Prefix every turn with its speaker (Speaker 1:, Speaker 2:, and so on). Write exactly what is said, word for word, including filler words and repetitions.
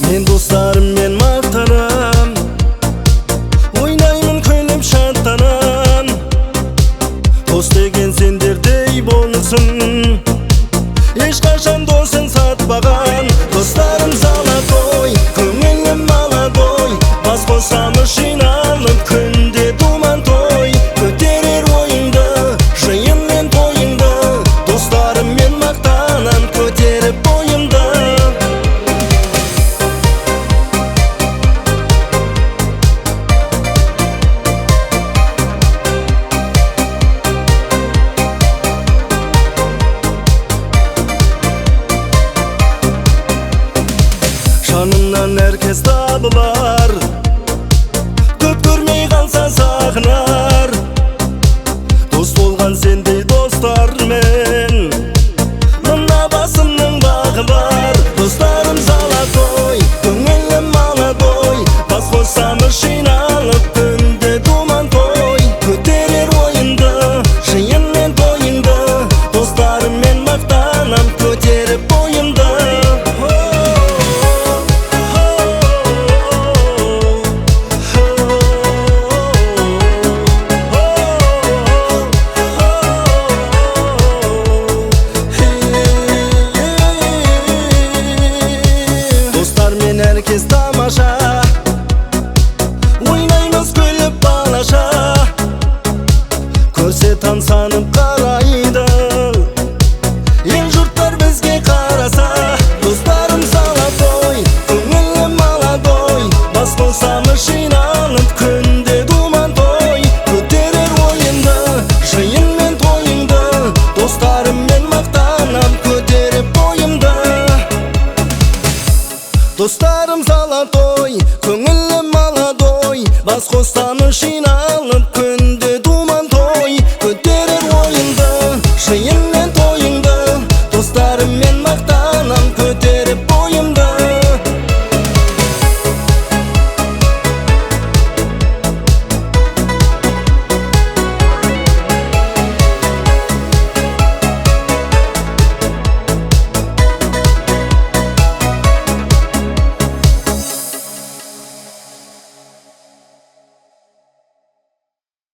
Speaker 1: Мен достарыммен мақтанам, ойнаймын күліп шаттанам. Дос деген сендердей болсын, ешқашан досын сатпаған. Достарым золотой, көңілім молодой, бас қосамыз жиналып күнде думан той. Көтерер ойыңды, жиын мен тойыңды, достарыммен мақтанам, көтеріп бойымды. Жанымнан әркез табылар, көп көрмей қалса сағынар. Дос болған сендей достармен, мына басымның бағы бар. Достарым золотой, көңілім молодой, бас қосамыз жиналып күнде думан той. Көтерер ойыңды, жиын мен тойыңды, достарыммен мақтанам, көтеріп бойымды. Әркез тамаша, ойнаймыз күліп балаша. Көрсе тамсанып қарайды, ел жұрттар бізге қараса. Достарым золотой, көңілім молодой, бас қосамыз жиналып күнде думан той. Көтерер ойыңды, жиын мен тойыңды, достарыммен мақтанам, көтеріп бойымды. Достарым золотой, көңілім молодой, бас қосамыз жиналып күнде думан той. Көтерер ойыңды, жиын